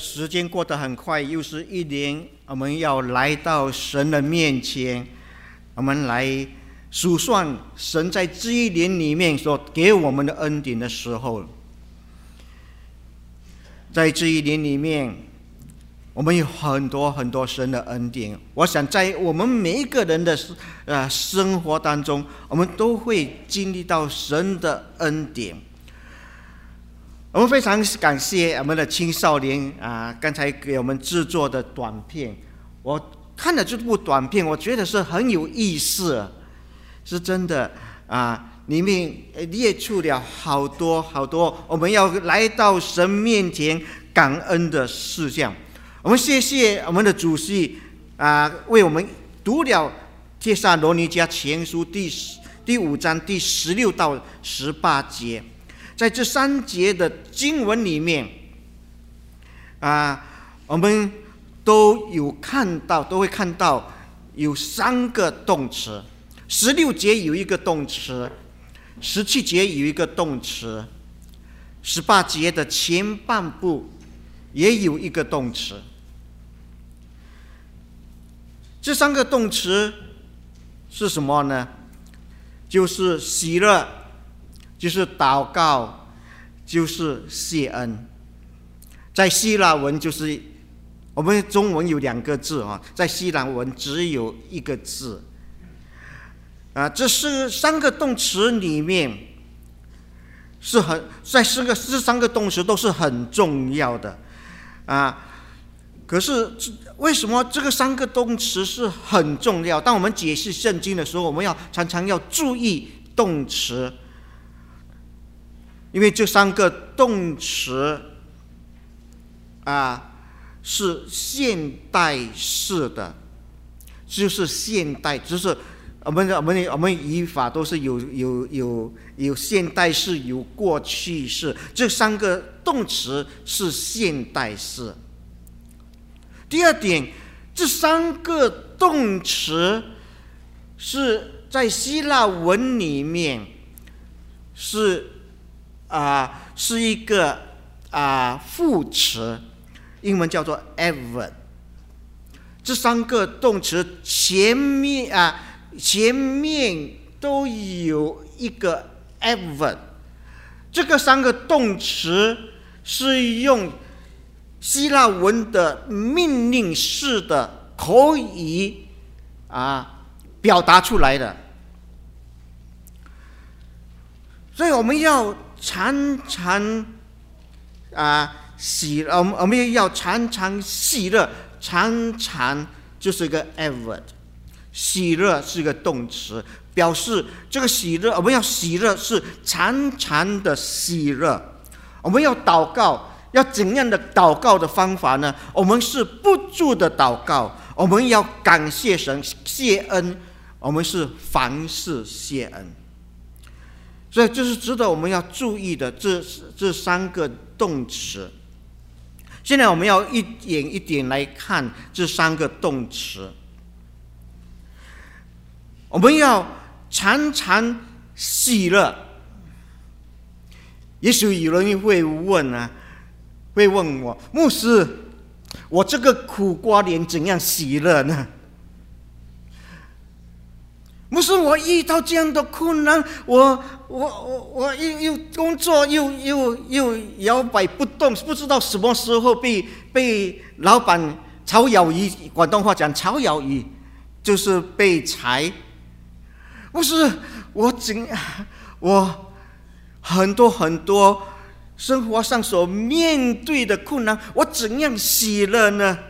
时间过得很快，又是一年，我们要来到神的面前，我们来数算神在这一年里面所给我们的恩典的时候，在这一年里面，我们有很多很多神的恩典。我想在我们每一个人的生活当中，我们都会经历到神的恩典。我们非常感谢我们的青少年刚才给我们制作的短片。我看了这部短片，我觉得是很有意思，是真的里面列出了好多好多我们要来到神面前感恩的事项。我们谢谢我们的主席为我们读了帖撒罗尼迦前书第5章第16到18节。在这3节的经文里面我们都会看到有3个动词。16节有一个动词，17节有一个动词，18节的前半部也有一个动词。这3个动词是什么呢？就是喜乐，就是祷告，就是谢恩。在希腊文就是我们中文有2个字在希腊文只有1个字这是3个动词里面这3个动词都是很重要的可是为什么这个3个动词是很重要？当我们解释圣经的时候，我们常常要注意动词，因为这3个动词是现代式的，就是现代，就是我们语法都是有现代式，有过去式，这3个动词是现代式。第二点，这3个动词是在希腊文里面是一个副词，英文叫做 adverb。这3个动词前面都有一个 adverb。这个3个动词是用希腊文的命令式的口语表达出来的。所以我们要常常我们要常常喜乐，常常就是一个 adverb。喜乐是一个动词，表示这个喜乐，我们要喜乐是常常的喜乐。我们要祷告，要怎样的祷告的方法呢？我们是不住的祷告，我们要感谢神，谢恩，我们是凡事谢恩。所以这是值得我们要注意的这3个动词。现在我们要一点一点来看这3个动词。我们要常常喜乐。也许有人会问我，牧师，我这个苦瓜脸怎样喜乐呢？牧师，我遇到这样的困难，我又工作又摇摆不动，不知道什么时候被老板炒鱿鱼，广东话讲炒鱿鱼，就是被裁。牧师，我很多生活上所面对的困难，我怎样喜乐呢？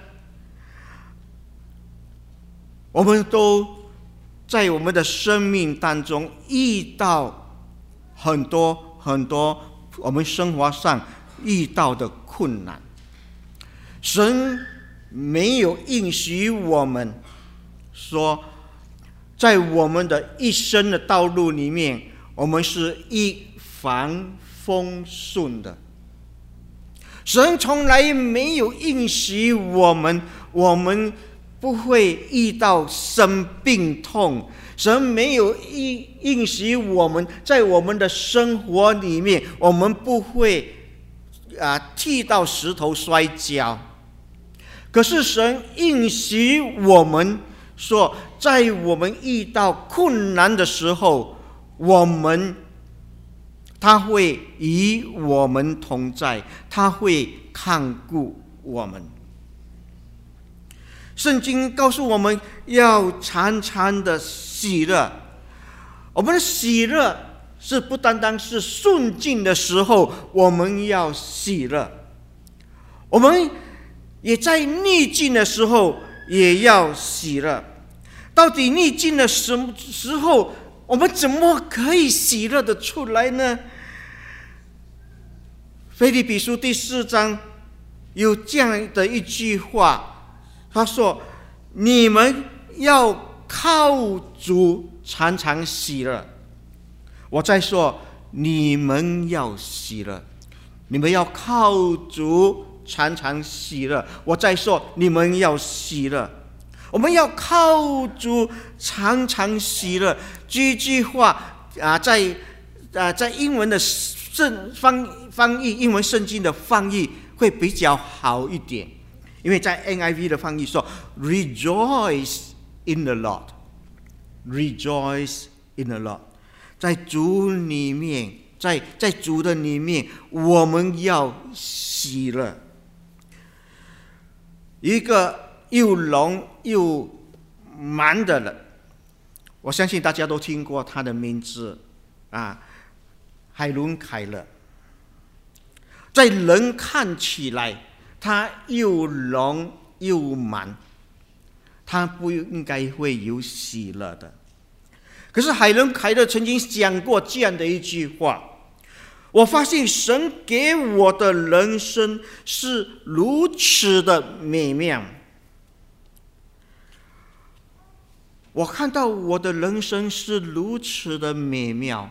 我们都在我们的生命当中遇到很多我们生活上遇到的困难。神没有应许我们说，在我们的一生的道路里面，我们是一帆风顺的。神从来没有应许我们不会遇到生病痛。神没有应许我们在我们的生活里面，我们不会踢到石头摔跤。可是神应许我们说，在我们遇到困难的时候，他会与我们同在，他会看顾我们。圣经告诉我们要常常的喜乐。我们的喜乐是不单单是顺境的时候我们要喜乐，我们也在逆境的时候也要喜乐。到底逆境的什么时候，我们怎么可以喜乐的出来呢？腓立比书第4章有这样的一句话，他说：你们要靠主常常喜乐。我再说，你们要喜乐，你们要靠主常常喜乐。我再说，你们要喜乐。我们要靠主常常喜乐。这句话在英文的翻译，英文圣经的翻译会比较好一点，因为在 NIV 的翻译说 Rejoice in the Lord， Rejoice in the Lord。 在主里面，在主的里面，我们要喜乐。一个又聋又盲的人，我相信大家都听过他的名字海伦凯勒。在人看起来他又聋又盲，他不应该会有喜乐的。可是海伦凯勒曾经讲过这样的一句话：我发现神给我的人生是如此的美妙，我看到我的人生是如此的美妙。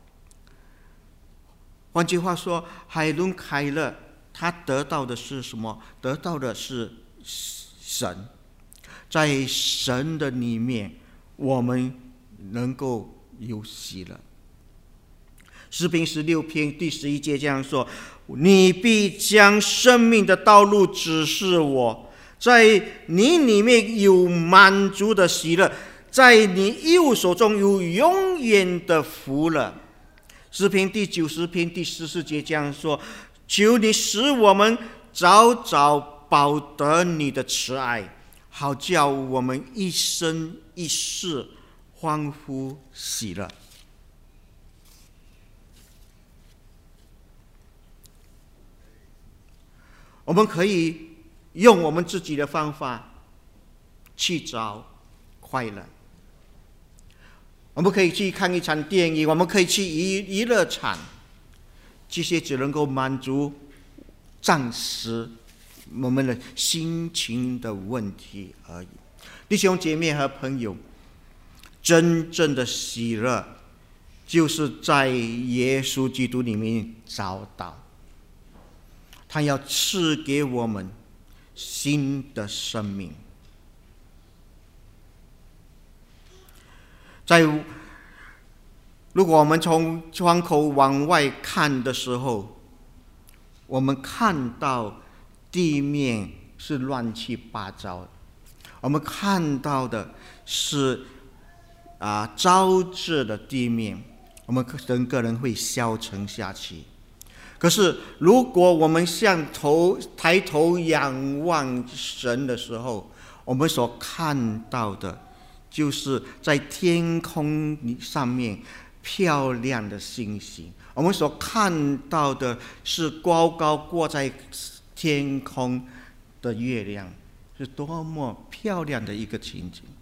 换句话说，海伦凯勒他得到的是什么？得到的是神。在神的里面，我们能够有喜乐。诗篇16篇第11节这样说：你必将生命的道路指示我，在你里面有满足的喜乐，在你右手中有永远的福乐。诗篇第90篇第14节这样说：求你使我们早早饱得你的慈爱，好叫我们一生一世欢呼喜乐。我们可以用我们自己的方法去找快乐。我们可以去看一场电影，我们可以去娱乐场，这些只能够满足暂时我们的心情的问题而已。弟兄姐妹和朋友，真正的喜乐就是在耶稣基督里面找到，他要赐给我们新的生命。如果我们从窗口往外看的时候，我们看到地面是乱七八糟的，我们看到的是糟质的地面，我们整个人会消沉下去。可是如果我们抬头仰望神的时候，我们所看到的就是在天空上面漂亮的星星，我们所看到的是高高挂在天空的月亮，是多么漂亮的一个情景。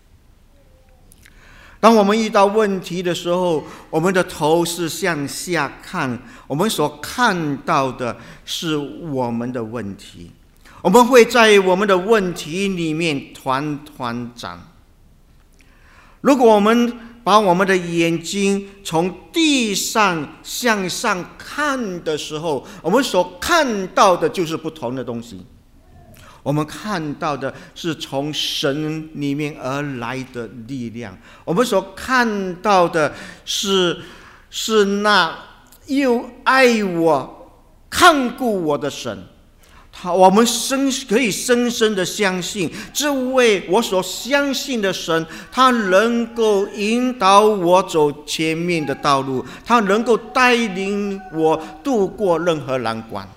当我们遇到问题的时候，我们的头是向下看，我们所看到的是我们的问题，我们会在我们的问题里面团团转。如果我们把我们的眼睛从地上向上看的时候，我们所看到的就是不同的东西。我们看到的是从神里面而来的力量，我们所看到的是那又爱我看顾我的神。我们可以深深的相信，这位我所相信的神，他能够引导我走前面的道路，他能够带领我度过任何难关。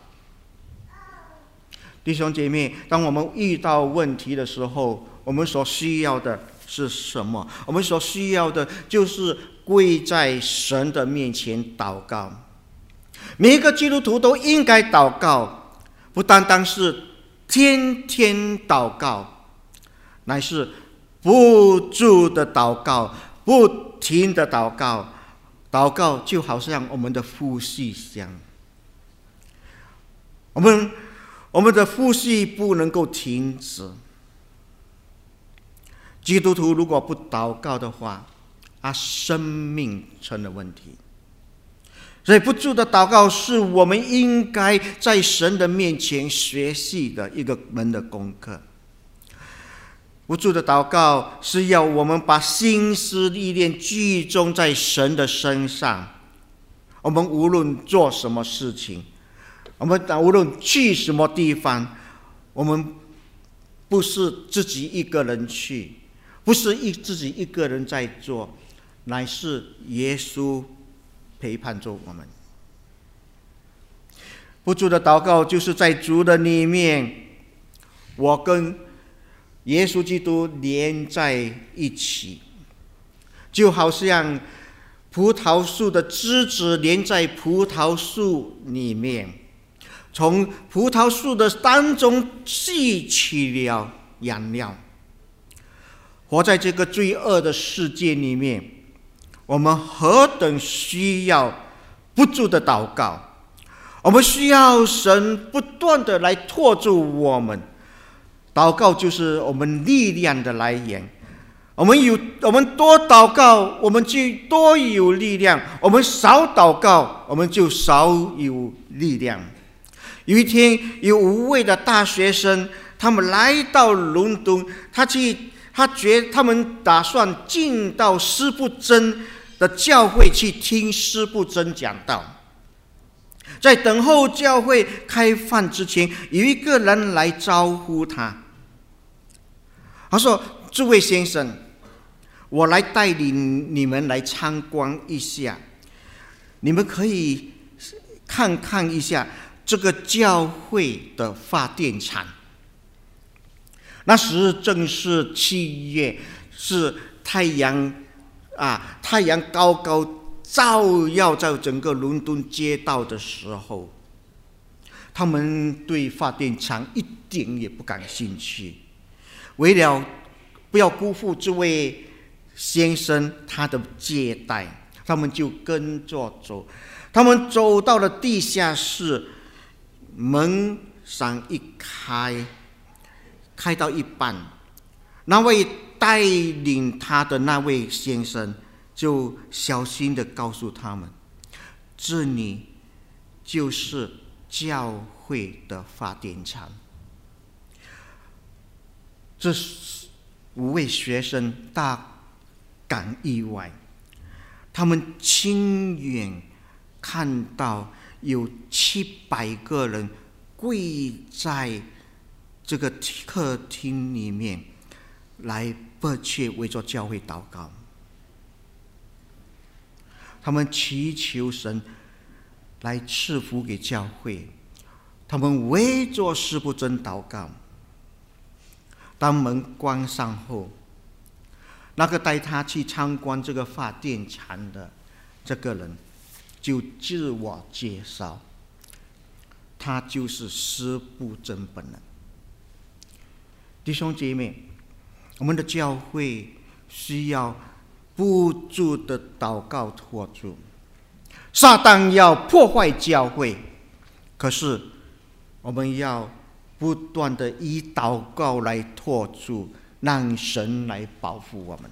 弟兄姐妹，当我们遇到问题的时候，我们所需要的是什么？我们所需要的就是跪在神的面前祷告。每一个基督徒都应该祷告，不单单是天天祷告，乃是不住的祷告，不停的祷告。祷告就好像我们的呼吸一样，我们的呼吸不能够停止。基督徒如果不祷告的话，他生命成了问题。所以不住的祷告是我们应该在神的面前学习的一个门的功课。不住的祷告是要我们把心思意念集中在神的身上。我们无论做什么事情，我们无论去什么地方，我们不是自己一个人去，不是自己一个人在做，乃是耶稣陪伴着我们。不住的祷告就是在主的里面，我跟耶稣基督连在一起，就好像葡萄树的枝子连在葡萄树里面，从葡萄树的当中吸取了养料。活在这个罪恶的世界里面，我们何等需要不住的祷告，我们需要神不断的来托住我们。祷告就是我们力量的来源，我们多祷告，我们就多有力量；我们少祷告，我们就少有力量。有一天，有5位的大学生，他们来到伦敦，他们打算进到施布真的教会去听施布真讲道。在等候教会开放之前，有一个人来招呼他，他说：“这位先生，我来带领你们来参观一下，你们可以看看一下这个教会的发电厂。”那时正是7月，是太阳高高照耀在整个伦敦街道的时候，他们对发电厂一点也不感兴趣。为了不要辜负这位先生他的接待，他们就跟着走。他们走到了地下室，门上一开到一半，那位带领他的那位先生就小心地告诉他们，这里就是教会的发电厂。这5位学生大感意外，他们亲眼看到有700个人跪在这个客厅里面，来迫切为着教会祷告。他们祈求神来赐福给教会，他们为着施布真祷告。当门关上后，那个带他去参观这个发电厂的这个人就自我介绍，他就是施布真本人。弟兄姐妹，我们的教会需要不住的祷告托住。撒旦要破坏教会，可是我们要不断的以祷告来托住，让神来保护我们。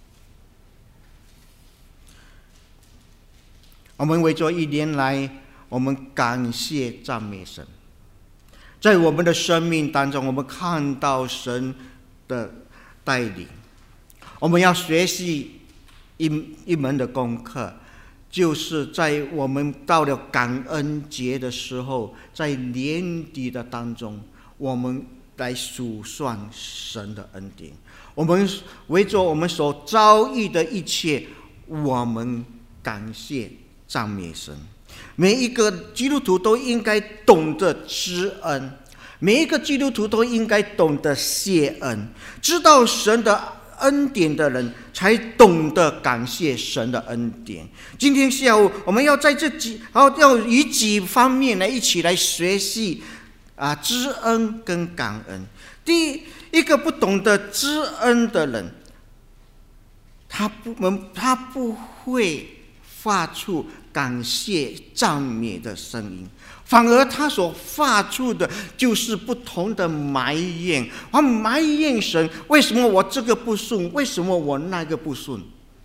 我们为着1年来，我们感谢赞美神。在我们的生命当中，我们看到神的带领。我们要学习一门的功课， 就是在我们到了感恩节的时候，在年底的当中，我们来数算神的恩典。我们为着我们所遭遇的一切，我们感谢赞美神。每一个基督徒都应该懂得知恩，每一个基督徒都应该懂得谢恩。知道神的恩典的人才懂得感谢神的恩典。今天下午我们要在要以几方面来一起来学习知恩跟感恩。第一个，不懂得知恩的人，他不会发出感谢赞美的声音，反而他所发出的就是不同的埋怨。他埋怨神，为什么我这个不顺，为什么我那个不顺。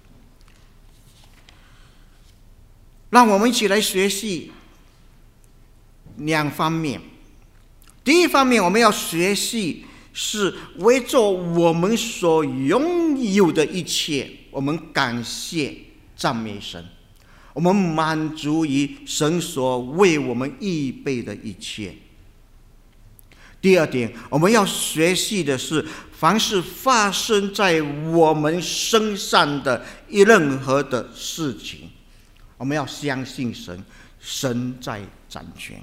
让我们一起来学习两方面。第一方面，我们要学习是为着我们所拥有的一切，我们感谢赞美神，我们满足于神所为我们预备的一切。第二点，我们要学习的是，凡是发生在我们身上的任何的事情，我们要相信神，神在掌权。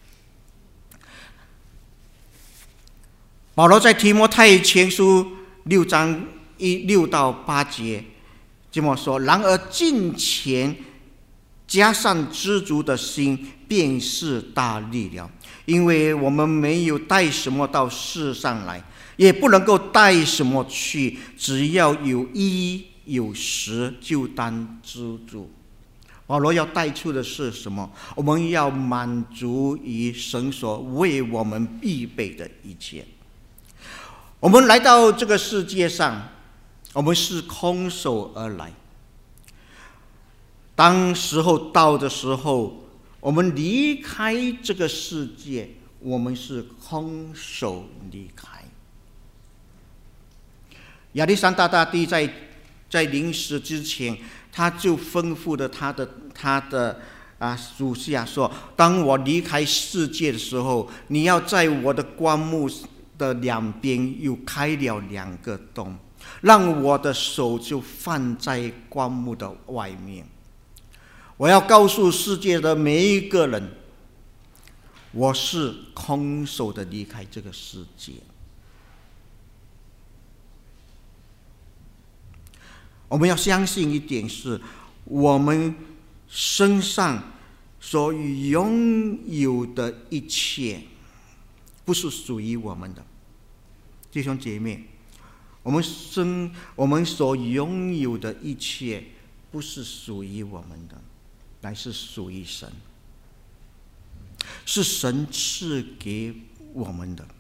保罗在提摩太前书6章6到8节这么说：然而敬虔加上知足的心，便是大力量。因为我们没有带什么到世上来，也不能够带什么去，只要有衣有食，就当知足。保罗要带出的是什么？我们要满足于神所为我们预备的一切。我们来到这个世界上，我们是空手而来。当时候到的时候，我们离开这个世界，我们是空手离开。亚历山大大帝在临死之前，他就吩咐了他的属下说：当我离开世界的时候，你要在我的棺木的两边又开了2个洞，让我的手就放在棺木的外面。我要告诉世界的每一个人，我是空手的离开这个世界。我们要相信一点是，我们身上所拥有的一切不是属于我们的。弟兄姐妹，我们所拥有的一切不是属于我们的，乃是属于神，是神赐给我们的。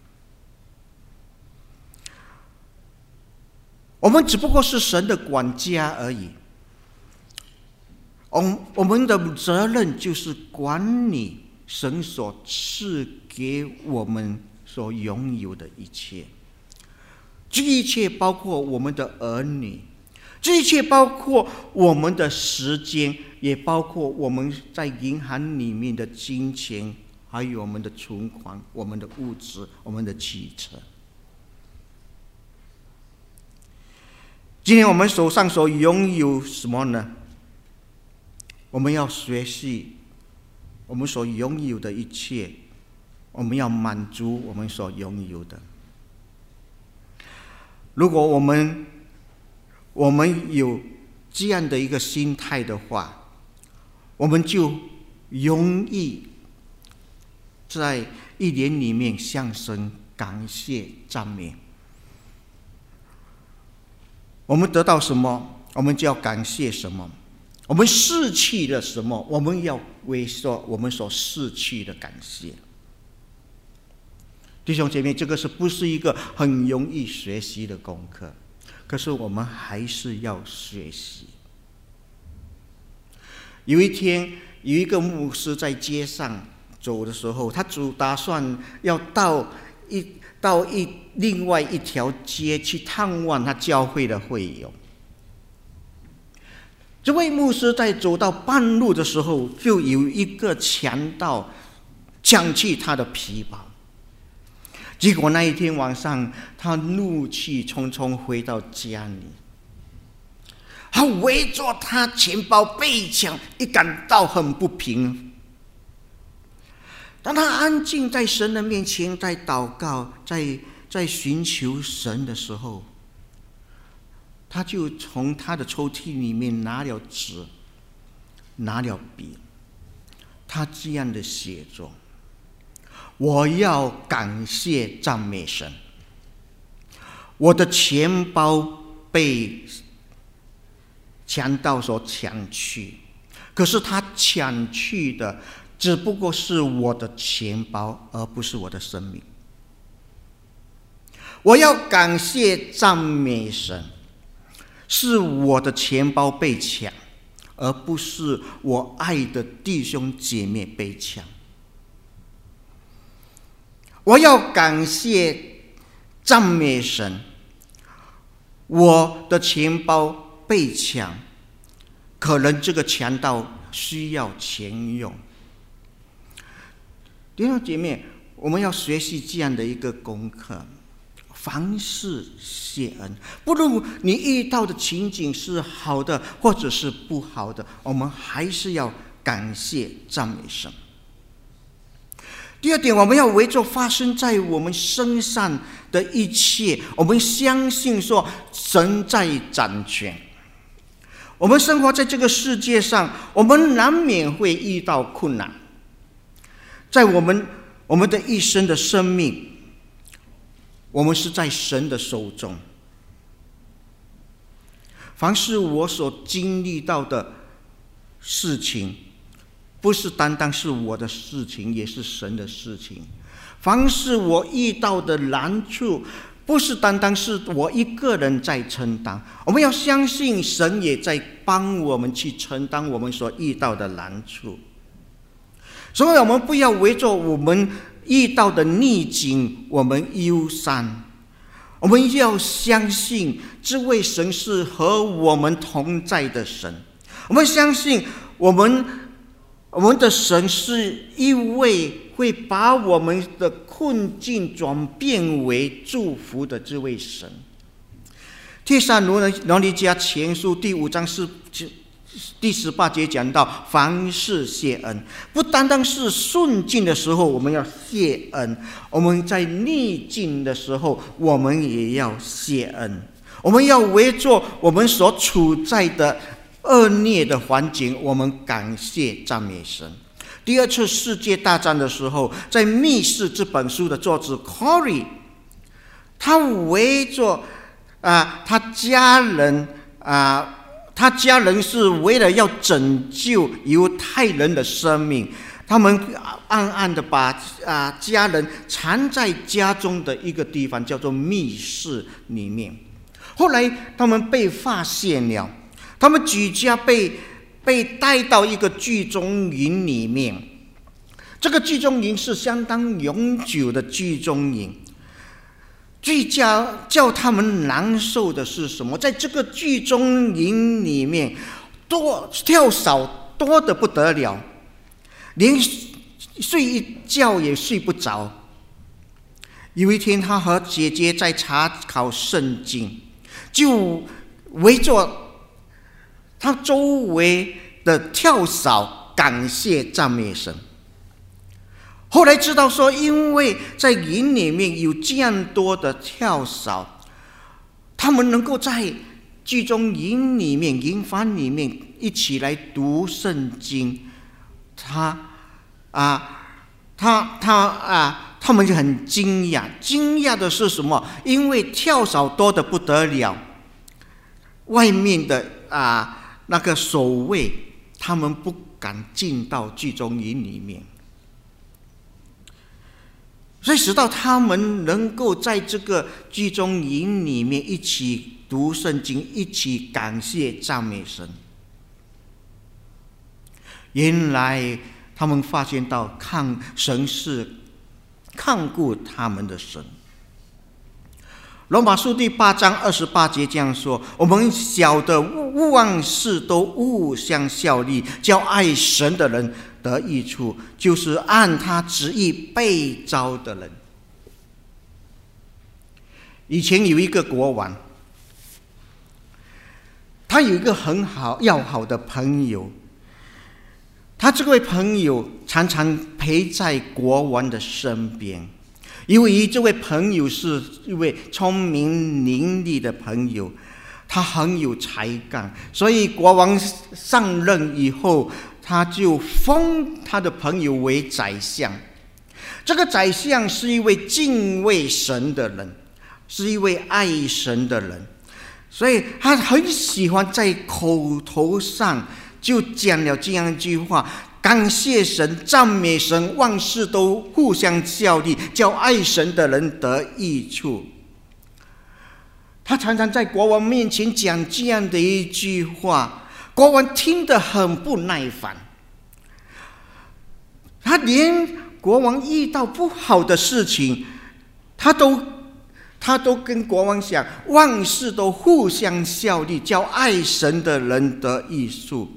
我们只不过是神的管家而已。我们的责任就是管理神所赐给我们所拥有的一切。这一切包括我们的儿女，这一切包括我们的时间，也包括我们在银行里面的金钱，还有我们的存款、我们的物质、我们的汽车。今天我们手上所拥有什么呢？我们要学习我们所拥有的一切，我们要满足我们所拥有的。如果我们有这样的一个心态的话，我们就容易在一年里面向神感谢赞美。我们得到什么，我们就要感谢什么；我们失去了什么，我们要为我们所失去的感谢。弟兄姐妹，这个不是一个很容易学习的功课，可是我们还是要学习。有一天，有一个牧师在街上走的时候，他打算要到另外一条街去探望他教会的会友。 这位牧师在走到半路的时候，就有一个强盗抢去他的皮包。结果那一天晚上，他怒气冲冲回到家里，他围着他钱包被抢，一感到很不平。当他安静在神的面前，在祷告，在寻求神的时候，他就从他的抽屉里面拿了纸，拿了笔，他这样的写着：我要感谢赞美神，我的钱包被强盗所抢去，可是他抢去的只不过是我的钱包，而不是我的生命。我要感谢赞美神，是我的钱包被抢，而不是我爱的弟兄姐妹被抢。我要感谢赞美神，我的钱包被抢，可能这个强盗需要钱用。弟兄姐妹，我们要学习这样的一个功课，凡事谢恩。不论你遇到的情景是好的或者是不好的，我们还是要感谢赞美神。第二点，我们要围着发生在我们身上的一切，我们相信说神在掌权。我们生活在这个世界上，我们难免会遇到困难。在我们的一生的生命，我们是在神的手中。凡是我所经历到的事情，不是单单是我的事情，也是神的事情。凡是我遇到的难处，不是单单是我一个人在承担，我们要相信神也在帮我们去承担我们所遇到的难处。所以我们不要围着我们遇到的逆境我们忧伤，我们要相信这位神是和我们同在的神。我们相信我们的神是一位会把我们的困境转变为祝福的这位神。帖撒罗尼迦前书第5章第18节讲到凡事谢恩，不单单是顺境的时候我们要谢恩，我们在逆境的时候我们也要谢恩。我们要围着我们所处在的恶劣的环境，我们感谢赞美神。第二次世界大战的时候，在《密室》这本书的作者 Corey， 他围着他家人是为了要拯救犹太人的生命，他们暗暗的把家人藏在家中的一个地方，叫做密室里面。后来他们被发现了，他们举家被带到一个集中营里面。这个集中营是相当永久的集中营。最叫他们难受的是什么？在这个集中营里面，跳蚤多得不得了，连睡一觉也睡不着。有一天，他和姐姐在查考圣经，就围着他周围的跳蚤感谢赞美神。后来知道说，因为在营里面有这样多的跳蚤，他们能够在集中营里面、营房里面一起来读圣经，他们就很惊讶。惊讶的是什么？因为跳蚤多得不得了，外面的那个守卫，他们不敢进到集中营里面。所以使到他们能够在这个集中营里面一起读圣经，一起感谢赞美神。原来他们发现到神是看顾他们的神。 罗马书第8章28节这样说：我们晓得万事都互相效力，叫爱神的人得益处，就是按他旨意被召的人。以前有一个国王，他有一个很要好的朋友，他这位朋友常常陪在国王的身边。因为这位朋友是一位聪明伶俐的朋友，他很有才干，所以国王上任以后，他就封他的朋友为宰相。这个宰相是一位敬畏神的人，是一位爱神的人，所以他很喜欢在口头上就讲了这样一句话：感谢神，赞美神，万事都互相效力，叫爱神的人得益处。他常常在国王面前讲这样的一句话，国王听得很不耐烦。他连国王遇到不好的事情，他都跟国王讲，万事都互相效力，叫爱神的人得益处。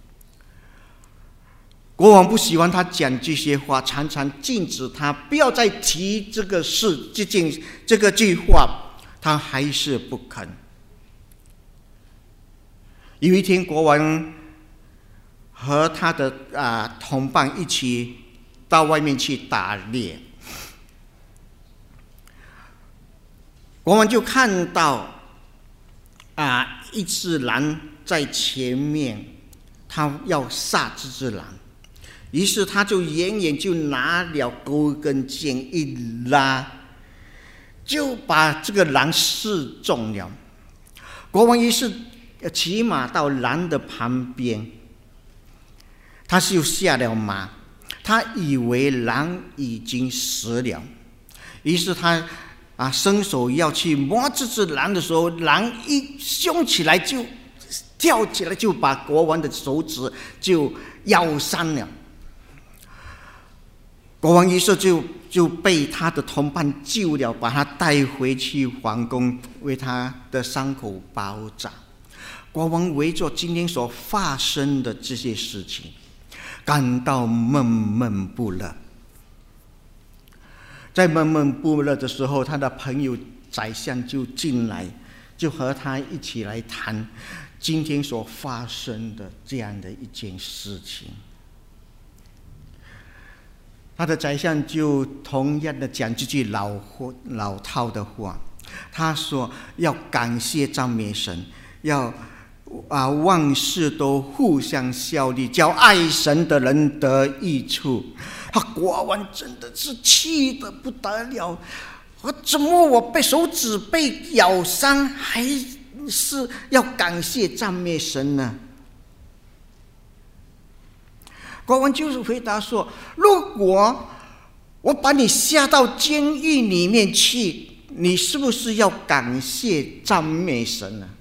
国王不喜欢他讲这些话，常常禁止他不要再提这个事，这个句话，他还是不肯。有一天，国王和他的同伴一起到外面去打猎，国王就看到一只狼在前面，他要杀这只狼。于是他就远远就拿了钩跟剑一拉，就把这个狼射中了。国王于是骑马到狼的旁边，他就下了马，他以为狼已经死了，于是他伸手要去摸这只狼的时候，狼一凶起来就跳起来，就把国王的手指就咬伤了。国王于是就被他的同伴救了，把他带回去皇宫，为他的伤口包扎。国王围着今天所发生的这些事情，感到闷闷不乐。在闷闷不乐的时候，他的朋友宰相就进来，就和他一起来谈今天所发生的这样的一件事情。他的宰相就同样的讲这句老套的话，他说要感谢赞美神，要万事都互相效力，叫爱神的人得益处。国王真的是气得不得了，怎么我被手指被咬伤，还是要感谢赞美神呢？国王就是回答说，如果我把你下到监狱里面去，你是不是要感谢赞美神呢？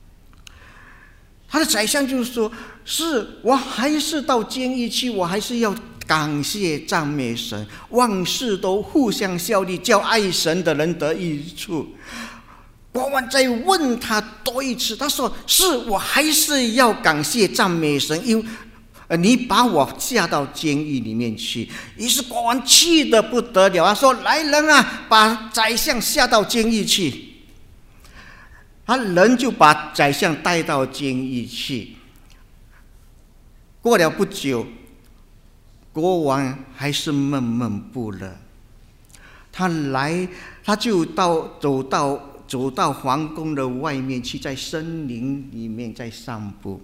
他的宰相就是说，是，我还是到监狱去，我还是要感谢赞美神，万事都互相效力，叫爱神的人得益处。国王再问他多一次，他说，是，我还是要感谢赞美神，因为你把我下到监狱里面去。于是国王气得不得了，他说，来人啊，把宰相下到监狱去。他人就把宰相带到监狱去。过了不久，国王还是闷闷不乐。他就走到皇宫的外面去，在森林里面在散步。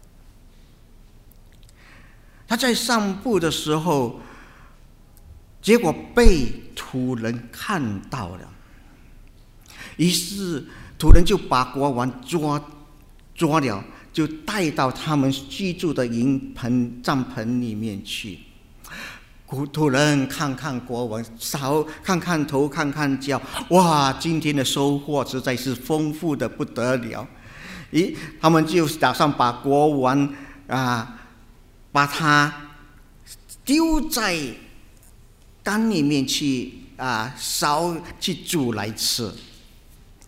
他在散步的时候，结果被土人看到了，于是土人就把国王抓了，就带到他们居住的帐篷里面去。土人看看国王，看看头，看看脚，哇，今天的收获实在是丰富的不得了。他们就打算把国王把他丢在缸里面去烧去煮来吃。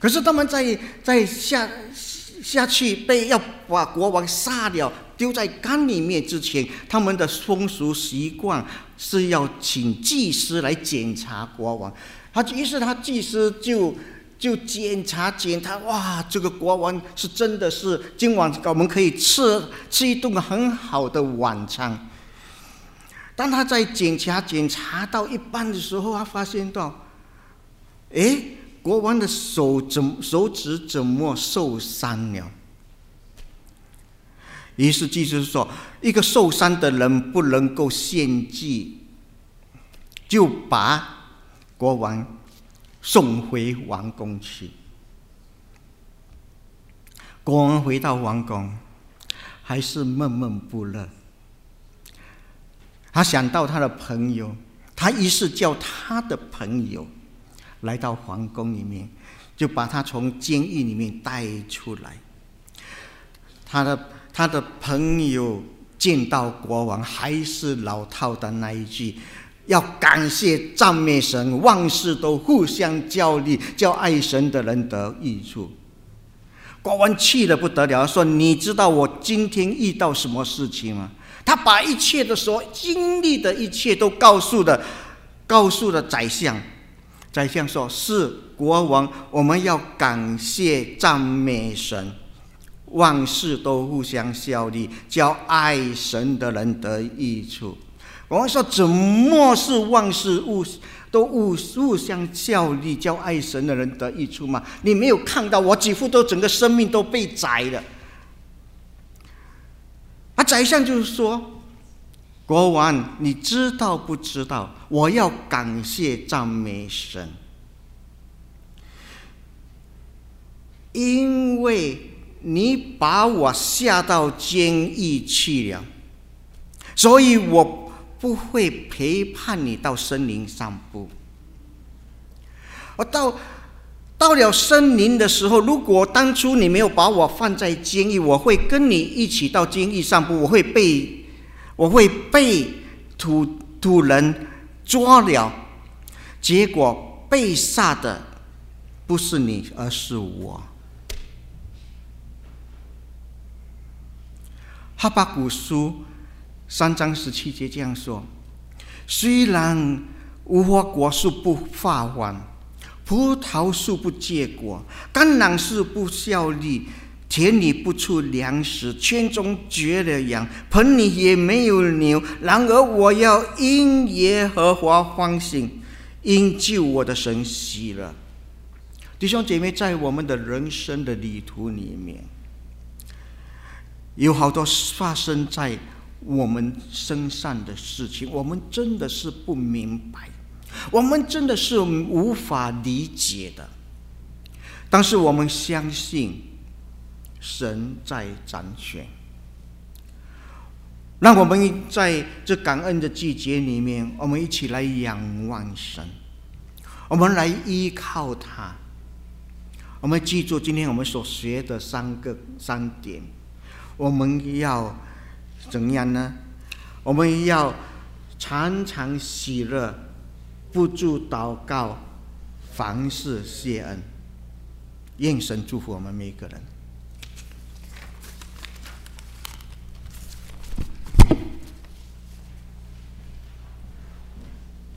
可是他们在下去要把国王杀了，丢在缸里面之前，他们的风俗习惯是要请祭司来检查国王。于是祭司就检查，哇，这个国王是真的是今晚我们可以吃一顿很好的晚餐。当他在检查到一半的时候，他发现到，国王的手指怎么受伤了？于是祭司说，一个受伤的人不能够献祭，就把国王送回王宫去。国王回到王宫，还是闷闷不乐。他想到他的朋友，他于是叫他的朋友来到皇宫里面，就把他从监狱里面带出来。他的朋友见到国王，还是老套的那一句，要感谢赞美神，万事都互相效力，叫爱神的人得益处。国王气得不得了，说：“你知道我今天遇到什么事情吗？”他把一切的所经历的一切都告诉了宰相。宰相说：“是国王，我们要感谢赞美神，万事都互相效力，叫爱神的人得益处。”国王说：“怎么是万事都互相效力，叫爱神的人得益处吗？你没有看到我几乎整个生命都被宰了。”宰相就是说：“国王，你知道不知道？我要感谢赞美神，因为你把我下到监狱去了，所以我不会陪伴你到森林散步。我到了森林的时候，如果当初你没有把我放在监狱，我会跟你一起到监狱散步，我会被土人抓了，结果被杀的不是你，而是我。”哈巴谷书3章17节这样说：“虽然无花果树不发黄，葡萄树不结果，橄榄树不效力，田里不出粮食，圈中绝了羊，盆里也没有牛。然而我要因耶和华欢喜，因救我的神喜乐。”弟兄姐妹，在我们的人生的旅途里面，有好多发生在我们身上的事情，我们真的是不明白，我们真的是无法理解的。但是我们相信神在掌权。让我们在这感恩的季节里面，我们一起来仰望神，我们来依靠他。我们记住今天我们所学的三点，我们要怎样呢？我们要常常喜乐，不住祷告，凡事谢恩。愿神祝福我们每一个人。